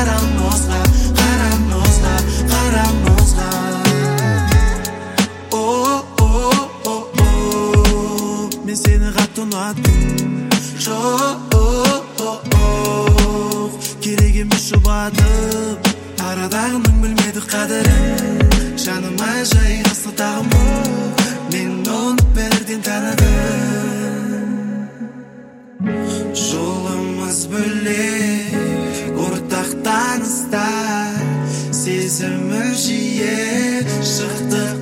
Мен сені қатты ұнаттым жоқ керек емес жұбатып арадағының білмеді қадірін жаныма жайғасты тағымы мен оны бірден таныдым жолымыз бөлек ортақ таныстар сезімі жиі шықты